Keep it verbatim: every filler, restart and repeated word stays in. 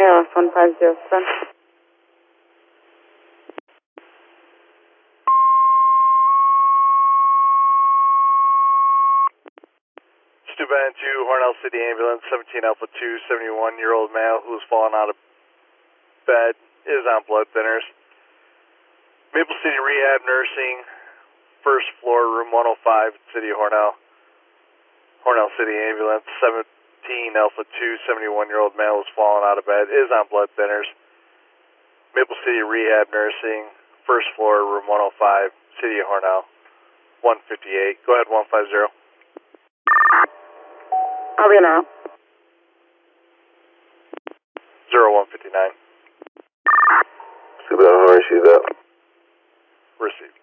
Airless one five zero seven. Steuben two, Hornell City Ambulance, seventeen Alpha two, seventy-one-year-old male who was fallen out of bed, is on blood thinners. Maple City Rehab Nursing, first floor, room one oh five, City of Hornell. Hornell City Ambulance, seventeen Alpha two, seventy-one-year-old male who was fallen out of bed, is on blood thinners. Maple City Rehab Nursing, first floor, room one oh five, City of Hornell, one fifty-eight. Go ahead, one five zero. I'll be now. zero one fifty-nine. Steuben, how are you? That? Received.